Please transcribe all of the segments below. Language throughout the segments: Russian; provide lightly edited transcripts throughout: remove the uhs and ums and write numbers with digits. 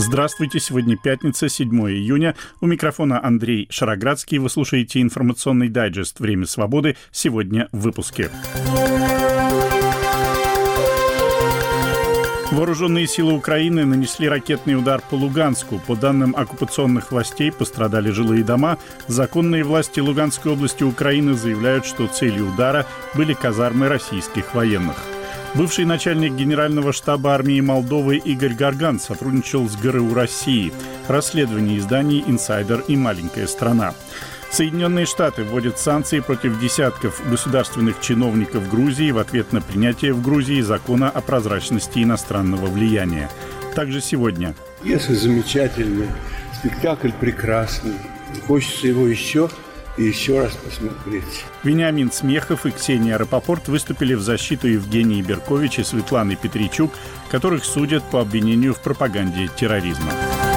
Здравствуйте, сегодня пятница, 7 июня. У микрофона Андрей Шароградский. Вы слушаете информационный дайджест «Время свободы». Сегодня в выпуске. Вооруженные силы Украины нанесли ракетный удар по Луганску. По данным оккупационных властей, пострадали жилые дома. Законные власти Луганской области Украины заявляют, что целью удара были казармы российских военных. Бывший начальник Генерального штаба армии Молдовы Игорь Гарган сотрудничал с ГРУ России. Расследование изданий «Инсайдер» и «Маленькая страна». Соединенные Штаты вводят санкции против десятков государственных чиновников Грузии в ответ на принятие в Грузии закона о прозрачности иностранного влияния. Также сегодня. Пьеса замечательная, спектакль прекрасный. Хочется его еще и еще раз посмотреть. Вениамин Смехов и Ксения Рапопорт выступили в защиту Евгении Беркович и Светланы Петричук, которых судят по обвинению в пропаганде терроризма.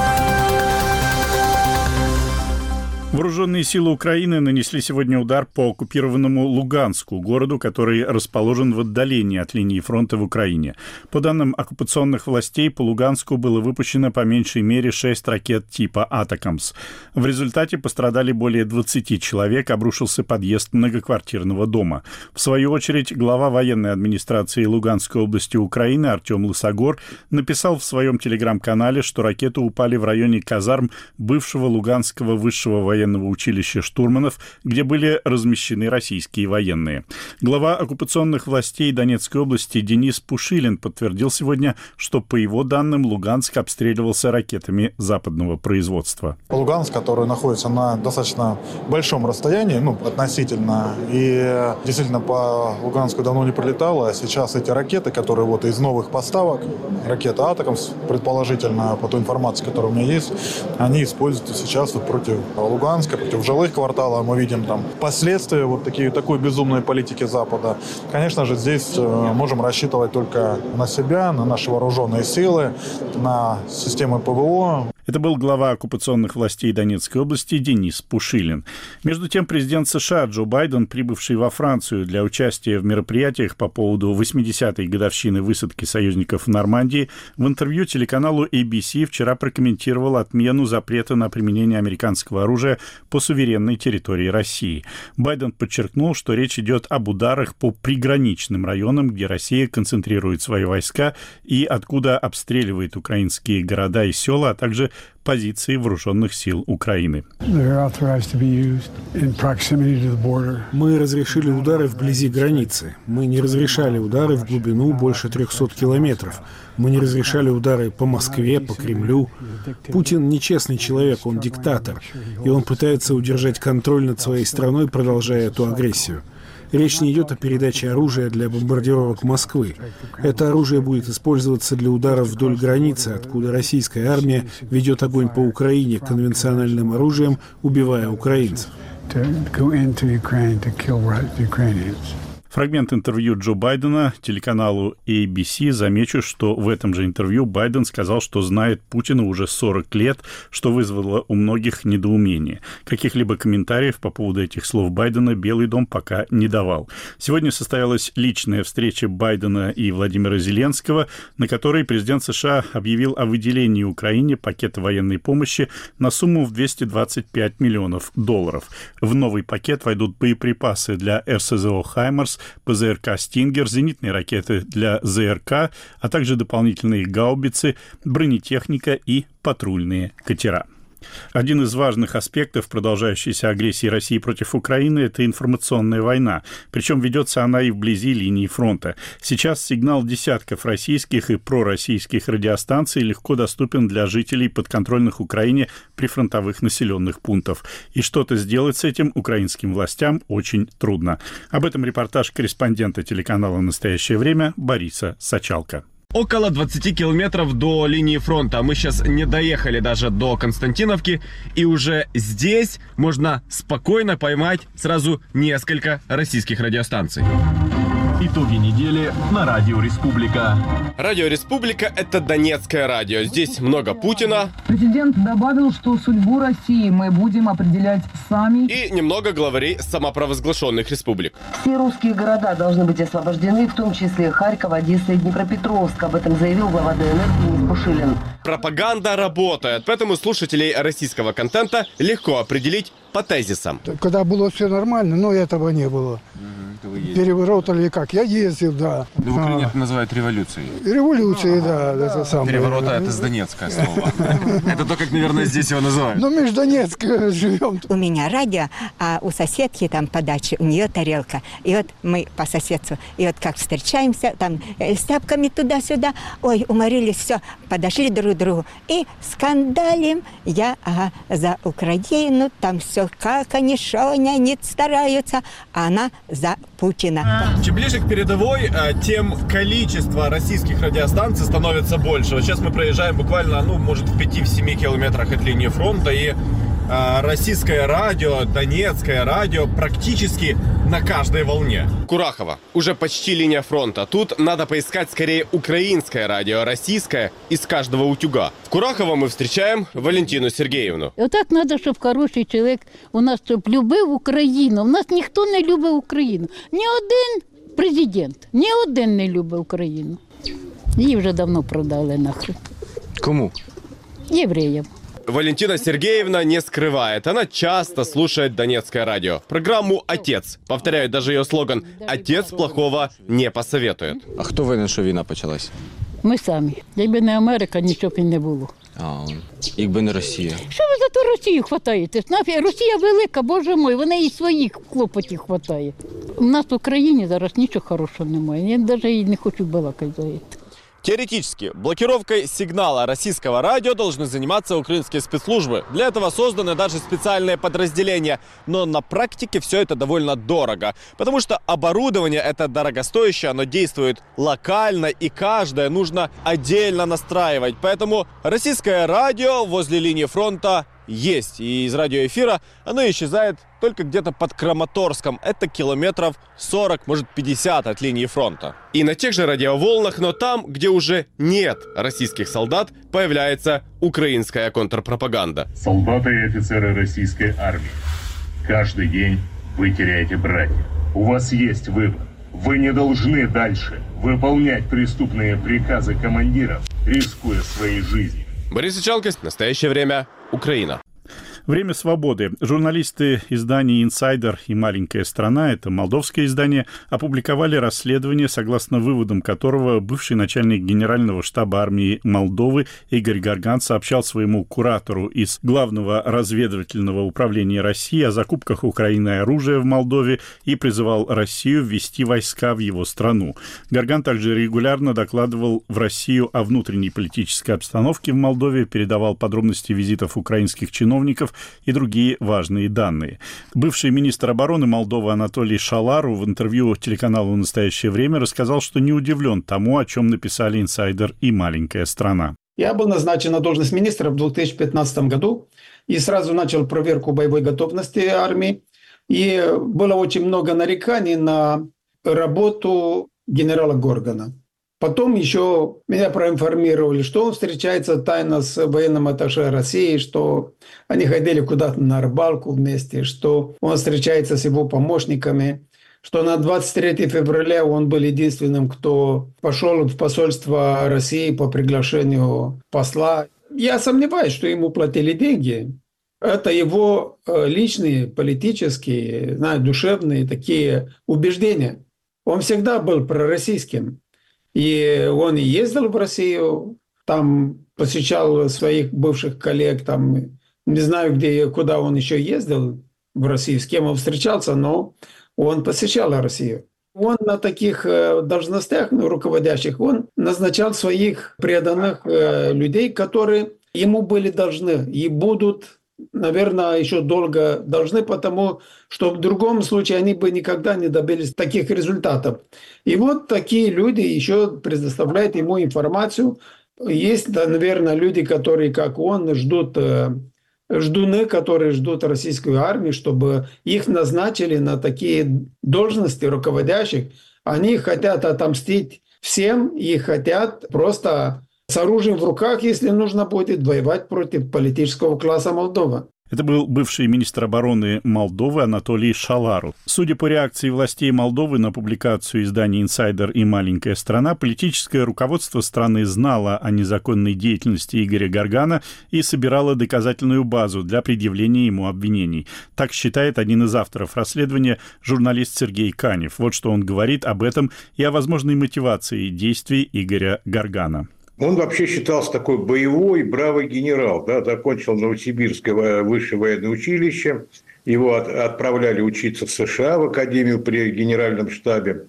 Вооруженные силы Украины нанесли сегодня удар по оккупированному Луганску, городу, который расположен в отдалении от линии фронта в Украине. По данным оккупационных властей, по Луганску было выпущено по меньшей мере 6 ракет типа «Атакамс». В результате пострадали более 20 человек, обрушился подъезд многоквартирного дома. В свою очередь, глава военной администрации Луганской области Украины Артем Лысогор написал в своем телеграм-канале, что ракеты упали в районе казарм бывшего Луганского высшего военного училища штурманов, где были размещены российские военные. Глава оккупационных властей Донецкой области Денис Пушилин подтвердил сегодня, что, по его данным, Луганск обстреливался ракетами западного производства. Луганск, который находится на достаточно большом расстоянии, относительно, и действительно по Луганску давно не прилетало, а сейчас эти ракеты, которые вот из новых поставок, ракета «Атакамс», предположительно, по той информации, которая у меня есть, они используются сейчас вот против Луганска, против жилых кварталов. Мы видим там последствия такой безумной политики Запада. Конечно же, здесь можем рассчитывать только на себя, на наши вооруженные силы, на системы ПВО. Это был глава оккупационных властей Донецкой области Денис Пушилин. Между тем, президент США Джо Байден, прибывший во Францию для участия в мероприятиях по поводу 80-й годовщины высадки союзников в Нормандии, в интервью телеканалу ABC вчера прокомментировал отмену запрета на применение американского оружия по суверенной территории России. Байден подчеркнул, что речь идет об ударах по приграничным районам, где Россия концентрирует свои войска и откуда обстреливает украинские города и села, а также позиции вооруженных сил Украины. Мы разрешили удары вблизи границы. Мы не разрешали удары в глубину больше 300 километров. Мы не разрешали удары по Москве, по Кремлю. Путин нечестный человек, он диктатор. И он пытается удержать контроль над своей страной, продолжая эту агрессию. Речь не идет о передаче оружия для бомбардировок Москвы. Это оружие будет использоваться для ударов вдоль границы, откуда российская армия ведет огонь по Украине конвенциональным оружием, убивая украинцев. Фрагмент интервью Джо Байдена телеканалу ABC. Замечу, что в этом же интервью Байден сказал, что знает Путина уже 40 лет, что вызвало у многих недоумение. Каких-либо комментариев по поводу этих слов Байдена Белый дом пока не давал. Сегодня состоялась личная встреча Байдена и Владимира Зеленского, на которой президент США объявил о выделении Украине пакета военной помощи на сумму в $225 миллионов. В новый пакет войдут боеприпасы для РСЗО «Хаймарс», ПЗРК «Стингер», зенитные ракеты для ЗРК, а также дополнительные гаубицы, бронетехника и патрульные катера. Один из важных аспектов продолжающейся агрессии России против Украины – это информационная война. Причем ведется она и вблизи линии фронта. Сейчас сигнал десятков российских и пророссийских радиостанций легко доступен для жителей подконтрольных Украине прифронтовых населенных пунктов. И что-то сделать с этим украинским властям очень трудно. Об этом репортаж корреспондента телеканала «Настоящее время» Бориса Сачалко. Около 20 километров до линии фронта. Мы сейчас не доехали даже до Константиновки. И уже здесь можно спокойно поймать сразу несколько российских радиостанций. Итоги недели на Радио Республика. Радио Республика — это донецкое радио. Здесь много Путина. Президент добавил, что судьбу России мы будем определять сами. И немного главарей самопровозглашенных республик. Все русские города должны быть освобождены, в том числе Харьков, Одесса и Днепропетровск. Об этом заявил глава ДНР Денис Пушилин. Пропаганда работает, поэтому слушателей российского контента легко определить по тезисам. Когда было все нормально, но этого не было. Переворот или как? Я ездил, да. В Украине это называют революцией. Революцией, да. Это самое. Переворота — это с донецкое слово. Это то, как, наверное, здесь его называют. Ну, мы же в Донецке живем. У меня радио, а у соседки там по даче, у нее тарелка. И вот мы по соседству, и вот как встречаемся, там с тапками туда-сюда. Ой, уморились, все, подошли друг к другу. И скандалим. Я за Украину, там все как они, шо они стараются. А она за Путина. Чем ближе к передовой, тем количество российских радиостанций становится больше. Вот сейчас мы проезжаем буквально, может, в 5-7 километрах от линии фронта, и российское радио, донецкое радио практически на каждой волне. Курахово. Уже почти линия фронта. Тут надо поискать скорее украинское радио, российское из каждого утюга. В Курахово мы встречаем Валентину Сергеевну. Отак треба, щоб хороший чоловік у нас щоб любив Україну. У нас ніхто не любить Україну. Ні один президент, ні один не любить Україну. Її вже давно продали нахрен. Кому? Євреям. Валентина Сергеевна не скрывает. Она часто слушает донецкое радио. Программу «Отец». Повторяю даже ее слоган «Отец плохого не посоветует». А хто винен, що війна почалась? Ми самі. Якби не Америка, нічого б і не було. Якби не Росія. Що ви за ту Росію хватаєте? Росія велика, боже мой, вона і своїх клопотів хватає. У нас в Україні зараз нічого хорошого немає. Я навіть і не хочу балакати за це. Теоретически, блокировкой сигнала российского радио должны заниматься украинские спецслужбы. Для этого созданы даже специальные подразделения. Но на практике все это довольно дорого. Потому что оборудование это дорогостоящее, оно действует локально и каждое нужно отдельно настраивать. Поэтому российское радио возле линии фронта есть. И из радиоэфира оно исчезает только где-то под Краматорском. Это километров 40, может 50 от линии фронта. И на тех же радиоволнах, но там, где уже нет российских солдат, появляется украинская контрпропаганда. Солдаты и офицеры российской армии. Каждый день вы теряете братьев. У вас есть выбор. Вы не должны дальше выполнять преступные приказы командиров, рискуя своей жизнью. Борис Ичалкис, настоящее время, Украина. Время свободы. Журналисты изданий «Инсайдер» и «Маленькая страна», это молдовское издание, опубликовали расследование, согласно выводам которого бывший начальник Генерального штаба армии Молдовы Игорь Горган сообщал своему куратору из Главного разведывательного управления России о закупках Украины оружия в Молдове и призывал Россию ввести войска в его страну. Горган также регулярно докладывал в Россию о внутренней политической обстановке в Молдове, передавал подробности визитов украинских чиновников и другие важные данные. Бывший министр обороны Молдовы Анатолий Шалару в интервью телеканалу «Настоящее время» рассказал, что не удивлен тому, о чем написали «Инсайдер» и «Маленькая страна». Я был назначен на должность министра в 2015 году и сразу начал проверку боевой готовности армии. И было очень много нареканий на работу генерала Горгана. Потом еще меня проинформировали, что он встречается тайно с военным атташе России, что они ходили куда-то на рыбалку вместе, что он встречается с его помощниками, что на 23 февраля он был единственным, кто пошел в посольство России по приглашению посла. Я сомневаюсь, что ему платили деньги. Это его личные, политические, душевные такие убеждения. Он всегда был пророссийским. И он и ездил в Россию, там посещал своих бывших коллег, там не знаю, куда он еще ездил в Россию, с кем он встречался, но он посещал Россию. Он на таких должностях, руководящих, он назначал своих преданных людей, которые ему были должны и будут, наверное, еще долго должны, потому что в другом случае они бы никогда не добились таких результатов. И вот такие люди еще предоставляют ему информацию. Есть, наверное, люди, которые, как он, ждуны, которые ждут российскую армию, чтобы их назначили на такие должности руководящих, Они хотят отомстить всем и хотят просто с оружием в руках, если нужно будет, воевать против политического класса Молдовы. Это был бывший министр обороны Молдовы Анатолий Шалару. Судя по реакции властей Молдовы на публикацию издания «Инсайдер» и «Маленькая страна», политическое руководство страны знало о незаконной деятельности Игоря Горгана и собирало доказательную базу для предъявления ему обвинений. Так считает один из авторов расследования, журналист Сергей Канев. Вот что он говорит об этом и о возможной мотивации действий Игоря Горгана. Он вообще считался такой боевой, бравый генерал. Да, закончил Новосибирское высшее военное училище. Его отправляли учиться в США, в Академию при Генеральном штабе.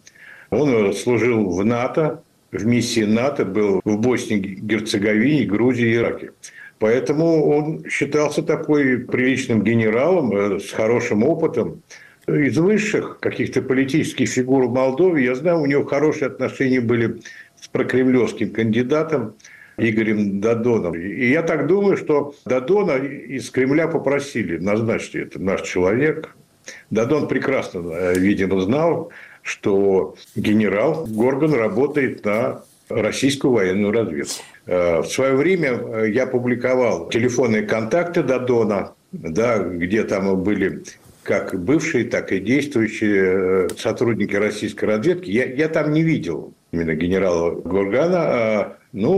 Он служил в НАТО, в миссии НАТО, был в Боснии, Герцеговине, Грузии, Ираке. Поэтому он считался такой приличным генералом с хорошим опытом. Из высших каких-то политических фигур в Молдове, я знаю, у него хорошие отношения были с прокремлевским кандидатом Игорем Додоном. И я так думаю, что Додона из Кремля попросили назначить, это наш человек. Додон прекрасно, видимо, знал, что генерал Горган работает на российскую военную разведку. В свое время я публиковал телефонные контакты Додона, да, где там были как бывшие, так и действующие сотрудники российской разведки. Я там не видел именно генерала Горгана.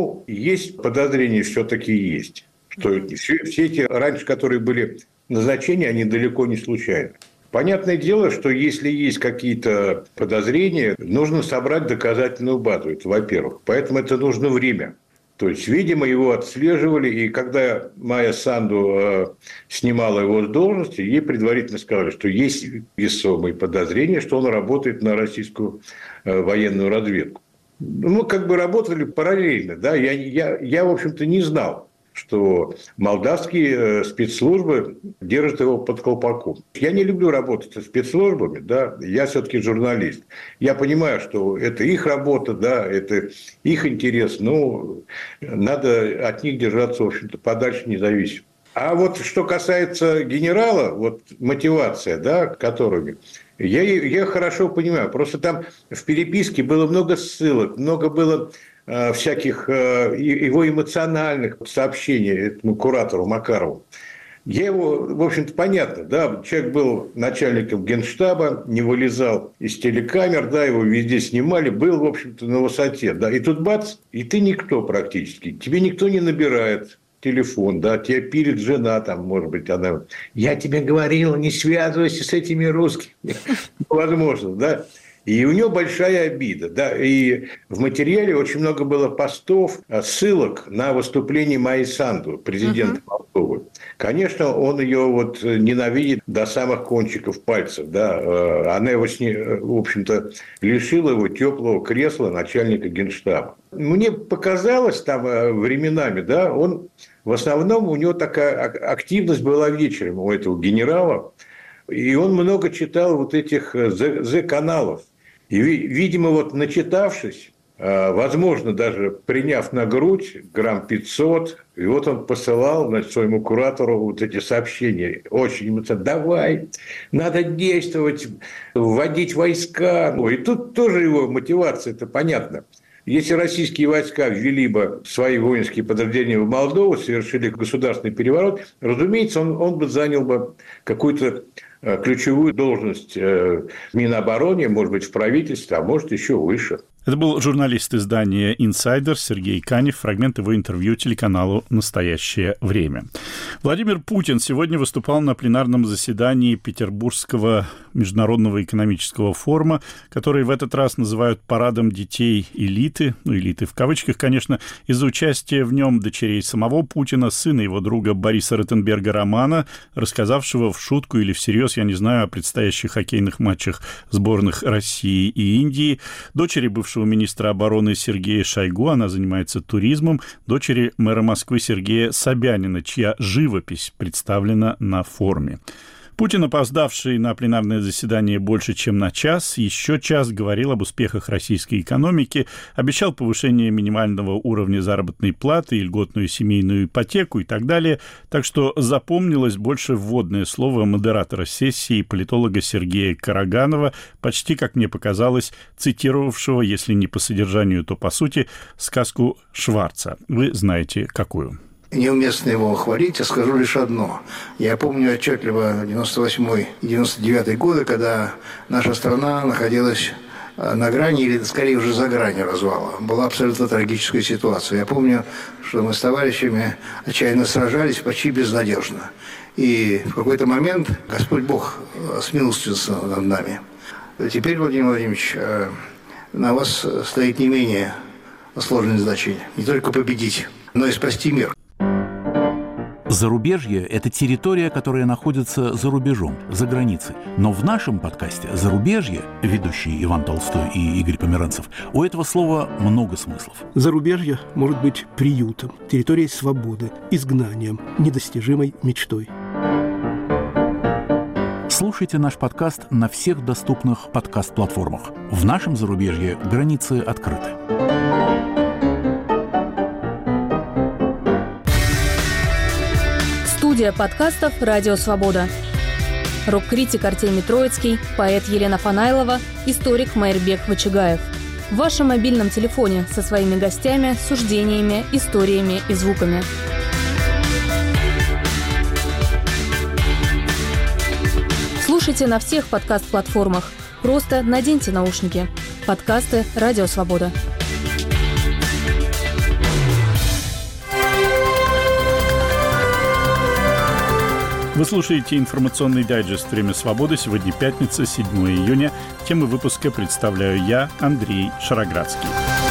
Есть подозрения, все-таки есть. Что все эти раньше, которые были назначения, они далеко не случайны. Понятное дело, что если есть какие-то подозрения, нужно собрать доказательную базу. Это во-первых. Поэтому это нужно время. То есть, видимо, его отслеживали, и когда Майя Санду снимала его с должности, ей предварительно сказали, что есть весомые подозрения, что он работает на российскую военную разведку. Мы как бы работали параллельно. Да? Я, в общем-то, не знал, что молдавские спецслужбы держат его под колпаком. Я не люблю работать со спецслужбами, да, я все-таки журналист. Я понимаю, что это их работа, да, это их интерес, но надо от них держаться, в общем-то, подальше независимо. А вот что касается генерала, вот мотивация, да, которыми... Я хорошо понимаю, просто там в переписке было много ссылок, много было всяких его эмоциональных сообщений этому куратору Макарову. Я его, в общем-то, понятно, да, человек был начальником Генштаба, не вылезал из телекамер, да, его везде снимали, был, в общем-то, на высоте, да, и тут бац, и ты никто практически, тебе никто не набирает телефон, да, тебя пилит жена, там, может быть, она, я тебе говорила, не связывайся с этими русскими, возможно, да. И у него большая обида. Да? И в материале очень много было постов, ссылок на выступление Майи Санду, президента Молдовы. Конечно, он ее вот ненавидит до самых кончиков пальцев. Да? Она его, в общем-то, лишила его теплого кресла начальника Генштаба. Мне показалось там временами, да, он в основном у него такая активность была вечером у этого генерала. И он много читал вот этих Z-каналов. И, видимо, вот начитавшись, возможно, даже приняв на грудь грамм 500, и вот он посылал, значит, своему куратору вот эти сообщения. Очень эмоционально. Давай, надо действовать, вводить войска. И тут тоже его мотивация, это понятно. Если российские войска ввели бы свои воинские подразделения в Молдову, совершили государственный переворот, разумеется, он бы занял бы какую-то ключевую должность в Минобороне, может быть, в правительстве, а может, еще выше. Это был журналист издания «Инсайдер» Сергей Канев. Фрагмент его интервью телеканалу «Настоящее время». Владимир Путин сегодня выступал на пленарном заседании Петербургского международного экономического форума, который в этот раз называют «парадом детей элиты», элиты в кавычках, конечно, из-за участия в нем дочерей самого Путина, сына его друга Бориса Ротенберга Романа, рассказавшего в шутку или всерьез, я не знаю, о предстоящих хоккейных матчах сборных России и Индии, дочери бывшего министра обороны Сергея Шойгу, она занимается туризмом, дочери мэра Москвы Сергея Собянина, чья живопись представлена на форуме. Путин, опоздавший на пленарное заседание больше, чем на час, еще час говорил об успехах российской экономики, обещал повышение минимального уровня заработной платы и льготную семейную ипотеку и так далее. Так что запомнилось больше вводное слово модератора сессии, политолога Сергея Караганова, почти, как мне показалось, цитировавшего, если не по содержанию, то по сути, сказку Шварца. Вы знаете, какую. Неуместно его хвалить, я скажу лишь одно. Я помню отчетливо 98-й и 99-й годы, когда наша страна находилась на грани, или скорее уже за гранью развала. Была абсолютно трагическая ситуация. Я помню, что мы с товарищами отчаянно сражались почти безнадежно. И в какой-то момент Господь Бог смилостивился над нами. Теперь, Владимир Владимирович, на вас стоит не менее сложная задача. Не только победить, но и спасти мир. Зарубежье – это территория, которая находится за рубежом, за границей. Но в нашем подкасте «Зарубежье», ведущие Иван Толстой и Игорь Померанцев, у этого слова много смыслов. Зарубежье может быть приютом, территорией свободы, изгнанием, недостижимой мечтой. Слушайте наш подкаст на всех доступных подкаст-платформах. В нашем зарубежье границы открыты. Студия подкастов «Радио Свобода». Рок-критик Артемий Троицкий, поэт Елена Фанайлова, историк Майрбек Вачигаев. В вашем мобильном телефоне со своими гостями, суждениями, историями и звуками. Слушайте на всех подкаст-платформах. Просто наденьте наушники. Подкасты «Радио Свобода». Вы слушаете информационный дайджест «Время свободы». Сегодня пятница, 7 июня. Темы выпуска представляю я, Андрей Шароградский.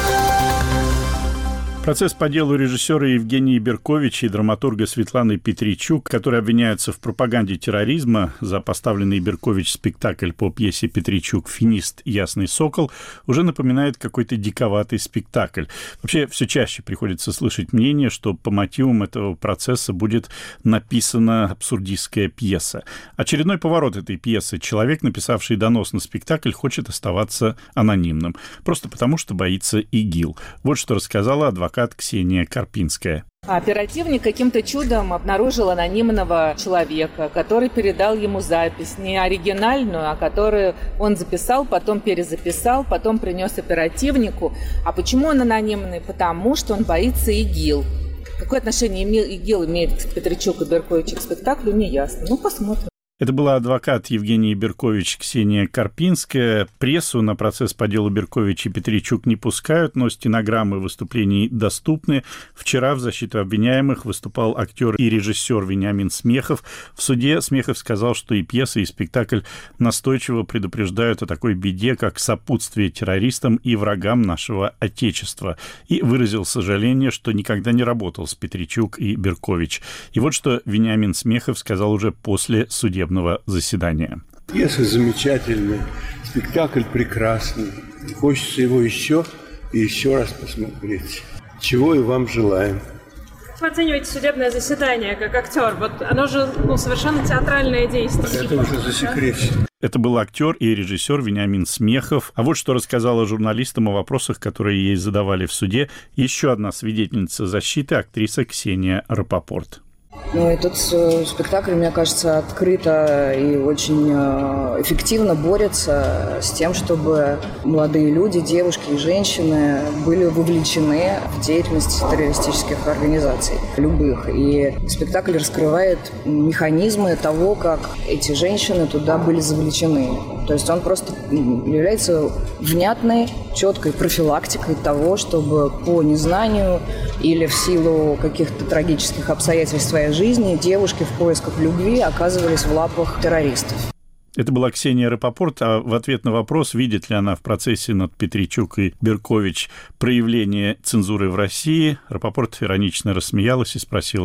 Процесс по делу режиссера Евгения Берковича и драматурга Светланы Петричук, которые обвиняются в пропаганде терроризма за поставленный Беркович спектакль по пьесе Петричук «Финист. Ясный сокол», уже напоминает какой-то диковатый спектакль. Вообще, все чаще приходится слышать мнение, что по мотивам этого процесса будет написана абсурдистская пьеса. Очередной поворот этой пьесы. Человек, написавший донос на спектакль, хочет оставаться анонимным. Просто потому, что боится ИГИЛ. Вот что рассказала адвокат Ксения Карпинская. Оперативник каким-то чудом обнаружил анонимного человека, который передал ему запись, не оригинальную, а которую он записал, потом перезаписал, потом принес оперативнику. А почему он анонимный? Потому что он боится ИГИЛ. Какое отношение ИГИЛ имеет Петричук и Беркович к спектаклю, не ясно. Ну, посмотрим. Это была адвокат Евгений Беркович Ксения Карпинская. Прессу на процесс по делу Беркович и Петричук не пускают, но стенограммы выступлений доступны. Вчера в защиту обвиняемых выступал актер и режиссер Вениамин Смехов. В суде Смехов сказал, что и пьеса, и спектакль настойчиво предупреждают о такой беде, как сопутствие террористам и врагам нашего Отечества. И выразил сожаление, что никогда не работал с Петричук и Беркович. И вот что Вениамин Смехов сказал уже после судебного заседания. Пьеса замечательная, спектакль прекрасный. Хочется его еще и еще раз посмотреть. Чего и вам желаем. Как вы оцениваете судебное заседание как актер? Вот оно же совершенно театральное действие. Это уже засекречено. Это был актер и режиссер Вениамин Смехов. А вот что рассказала журналистам о вопросах, которые ей задавали в суде, еще одна свидетельница защиты, актриса Ксения Рапопорт. Ну, этот спектакль, мне кажется, открыто и очень эффективно борется с тем, чтобы молодые люди, девушки и женщины были вовлечены в деятельность террористических организаций, любых. И спектакль раскрывает механизмы того, как эти женщины туда были завлечены. То есть он просто является внятной, четкой профилактикой того, чтобы по незнанию или в силу каких-то трагических обстоятельств своей жизни девушки в поисках любви оказывались в лапах террористов. Это была Ксения Рапопорт, а в ответ на вопрос, видит ли она в процессе над Петричук и Беркович проявление цензуры в России, Рапопорт иронично рассмеялась и спросила: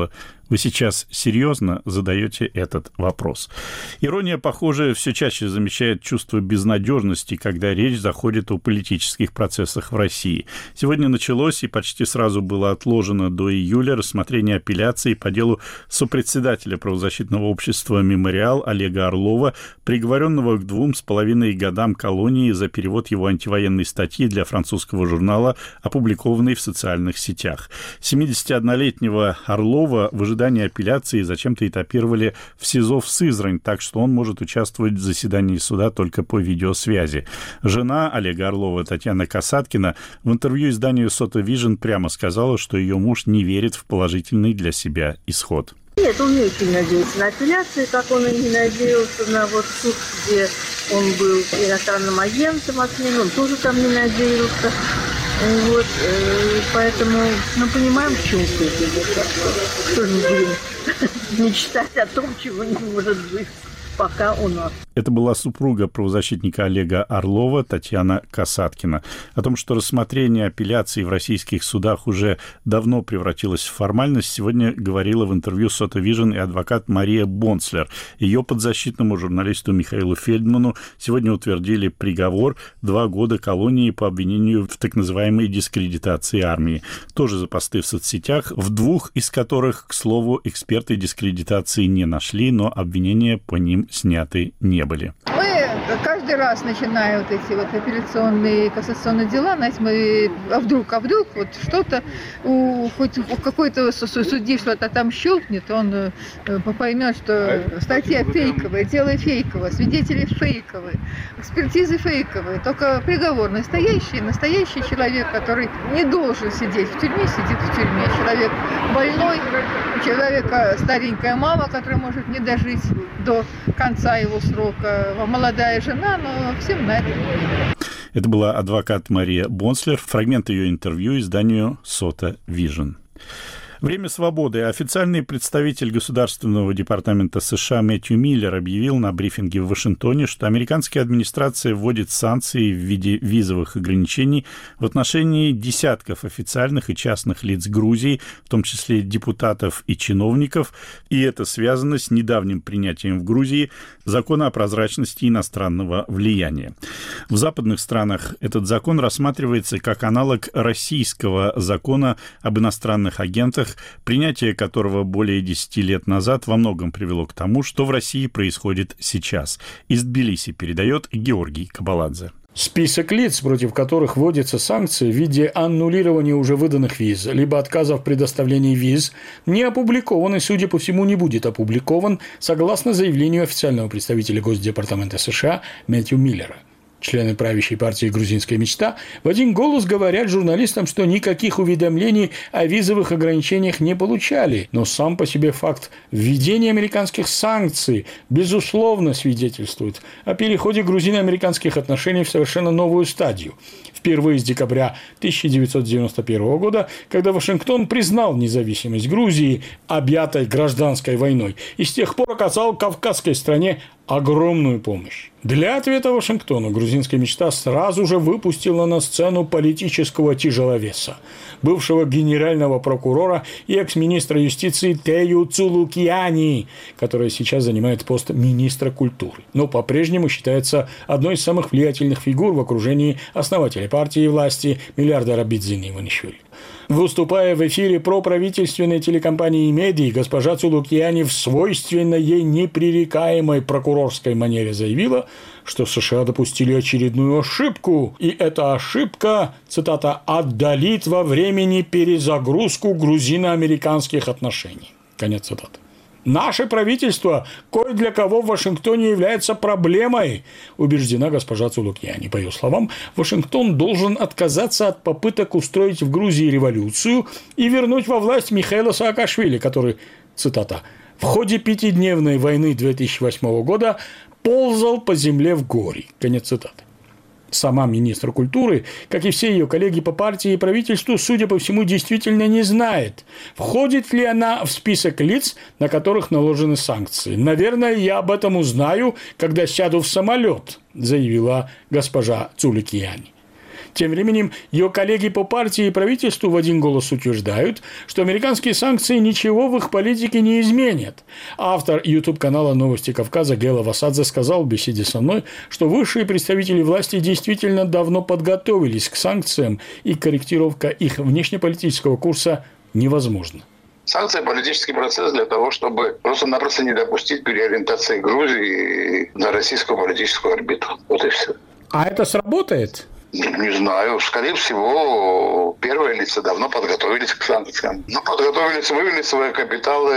Вы сейчас серьезно задаете этот вопрос? Ирония, похоже, все чаще замещает чувство безнадежности, когда речь заходит о политических процессах в России. Сегодня началось и почти сразу было отложено до июля рассмотрение апелляции по делу сопредседателя правозащитного общества «Мемориал» Олега Орлова, приговоренного к 2,5 годам колонии за перевод его антивоенной статьи для французского журнала, опубликованной в социальных сетях. 71-летнего Орлова в ожидании апелляции зачем-то этапировали в СИЗО в Сызрань, так что он может участвовать в заседании суда только по видеосвязи. Жена Олега Орлова, Татьяна Касаткина, в интервью изданию Сота Вижн прямо сказала, что ее муж не верит в положительный для себя исход. Нет, он не очень надеется на апелляцию, как он и не надеялся на вот суд, где он был иностранным агентом отменен, он тоже там не надеялся. Вот, поэтому мы понимаем, в чем суть. Что же мы будем мечтать о том, чего не может быть пока у нас. Это была супруга правозащитника Олега Орлова, Татьяна Касаткина. О том, что рассмотрение апелляции в российских судах уже давно превратилось в формальность, сегодня говорила в интервью Сота Вижн и адвокат Мария Бонслер. Ее подзащитному журналисту Михаилу Фельдману сегодня утвердили приговор 2 года колонии по обвинению в так называемой дискредитации армии. Тоже за посты в соцсетях, в 2 из которых, к слову, эксперты дискредитации не нашли, но обвинения по ним сняты не были. Мы каждый раз, начиная вот эти вот апелляционные кассационные дела, знаете, мы вдруг вот что-то, хоть какой-то судьи что-то там щелкнет, он поймет, что статья фейковая, дело фейковое, свидетели фейковые, экспертизы фейковые, только приговор настоящий человек, который не должен сидеть в тюрьме, сидит в тюрьме. Человек больной, у человека старенькая мама, которая может не дожить до конца его срока, молодая жена, но всем на это. Это была адвокат Мария Бонслер, фрагмент ее интервью изданию Сота Вижн. Время свободы. Официальный представитель Государственного департамента США Мэтью Миллер объявил на брифинге в Вашингтоне, что американская администрация вводит санкции в виде визовых ограничений в отношении десятков официальных и частных лиц Грузии, в том числе депутатов и чиновников, и это связано с недавним принятием в Грузии закона о прозрачности иностранного влияния. В западных странах этот закон рассматривается как аналог российского закона об иностранных агентах, принятие которого более 10 лет назад во многом привело к тому, что в России происходит сейчас. Из Тбилиси передает Георгий Кабаладзе. Список лиц, против которых вводятся санкции в виде аннулирования уже выданных виз, либо отказа в предоставлении виз, не опубликован и, судя по всему, не будет опубликован, согласно заявлению официального представителя Госдепартамента США Мэтью Миллера. Члены правящей партии «Грузинская мечта» в один голос говорят журналистам, что никаких уведомлений о визовых ограничениях не получали. Но сам по себе факт введения американских санкций, безусловно, свидетельствует о переходе грузино-американских отношений в совершенно новую стадию. Впервые с декабря 1991 года, когда Вашингтон признал независимость Грузии, объятой гражданской войной, и с тех пор оказал Кавказской стране огромную помощь. Для ответа Вашингтону «Грузинская мечта» сразу же выпустила на сцену политического тяжеловеса, бывшего генерального прокурора и экс-министра юстиции Тею Цулукиани, которая сейчас занимает пост министра культуры, но по-прежнему считается одной из самых влиятельных фигур в окружении основателя партии и власти миллиардера Бидзини Иванишвили. Выступая в эфире проправительственной телекомпании «Меди», госпожа Цулукиани в свойственной ей непререкаемой прокурорской манере заявила, что США допустили очередную ошибку, и эта ошибка, цитата, «отдалит во времени перезагрузку грузино-американских отношений». Конец цитаты. Наше правительство кое для кого в Вашингтоне является проблемой, убеждена госпожа Цулукиани. По ее словам, Вашингтон должен отказаться от попыток устроить в Грузии революцию и вернуть во власть Михаила Саакашвили, который, цитата, в ходе 5-дневной войны 2008 года ползал по земле в горе. Конец цитаты. Сама министр культуры, как и все ее коллеги по партии и правительству, судя по всему, действительно не знает, входит ли она в список лиц, на которых наложены санкции. «Наверное, я об этом узнаю, когда сяду в самолет», заявила госпожа Цулукиани. Тем временем ее коллеги по партии и правительству в один голос утверждают, что американские санкции ничего в их политике не изменят. Автор YouTube-канала «Новости Кавказа» Гела Васадзе сказал в беседе со мной, что высшие представители власти действительно давно подготовились к санкциям, и корректировка их внешнеполитического курса невозможна. Санкции – политический процесс для того, чтобы просто-напросто не допустить переориентации Грузии на российскую политическую орбиту. Вот и все. А это сработает? Не знаю. Скорее всего, первые лица давно подготовились к санкциям. Подготовились, вывели свои капиталы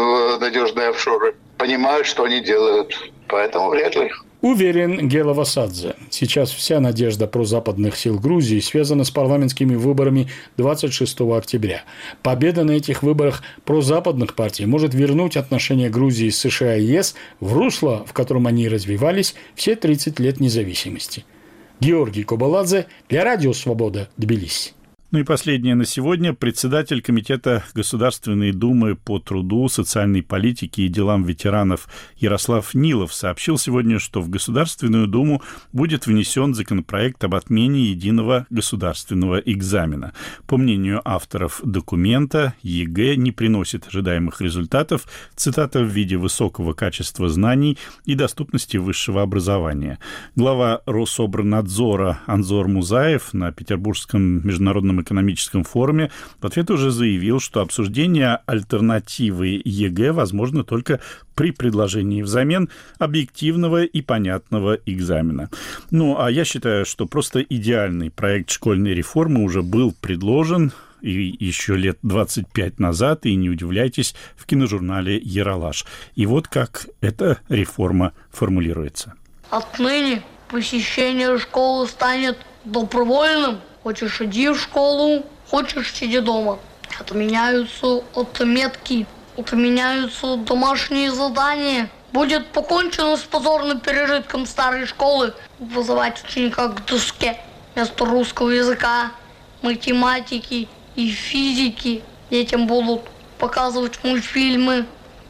в надежные офшоры. Понимают, что они делают. Поэтому вряд ли. Уверен Гела Васадзе. Сейчас вся надежда прозападных сил Грузии связана с парламентскими выборами 26 октября. Победа на этих выборах прозападных партий может вернуть отношения Грузии с США и ЕС в русло, в котором они развивались все 30 лет независимости. Георгий Кобаладзе для Радио Свобода, Тбилиси. Ну и последнее на сегодня. Председатель Комитета Государственной Думы по труду, социальной политике и делам ветеранов Ярослав Нилов сообщил сегодня, что в Государственную Думу будет внесен законопроект об отмене единого государственного экзамена. По мнению авторов документа, ЕГЭ не приносит ожидаемых результатов, цитата, в виде высокого качества знаний и доступности высшего образования. Глава Рособорнадзора Анзор Музаев на Петербургском международном экономическом форуме в ответ уже заявил, что обсуждение альтернативы ЕГЭ возможно только при предложении взамен объективного и понятного экзамена. Ну, а я считаю, что просто идеальный проект школьной реформы уже был предложен и еще лет 25 назад, и не удивляйтесь, в киножурнале «Ералаш». И вот как эта реформа формулируется. Отныне посещение школы станет добровольным. Хочешь, иди в школу, хочешь, сиди дома. Отменяются отметки, отменяются домашние задания. Будет покончено с позорным пережитком старой школы. Вызывать ученика к доске вместо русского языка, математики и физики. Детям будут показывать мультфильмы,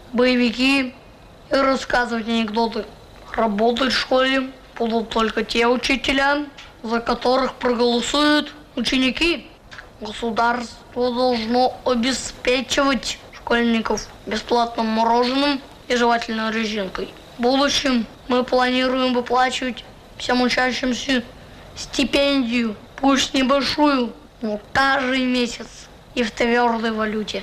боевики и рассказывать анекдоты. Работать в школе будут только те учителя, за которых проголосуют ученики. Государство должно обеспечивать школьников бесплатным мороженым и жевательной резинкой. В будущем мы планируем выплачивать всем учащимся стипендию, пусть небольшую, но каждый месяц и в твердой валюте.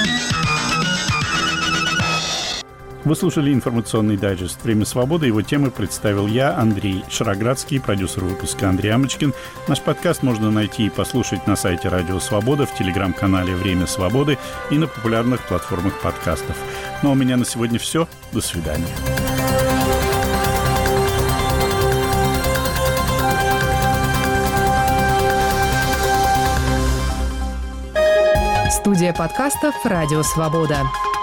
Вы слушали информационный дайджест «Время свободы». Его темы представил я, Андрей Шароградский, продюсер выпуска Андрей Амочкин. Наш подкаст можно найти и послушать на сайте Радио Свобода, в телеграм-канале «Время свободы» и на популярных платформах подкастов. Ну а у меня на сегодня все. До свидания. Студия подкастов «Радио Свобода».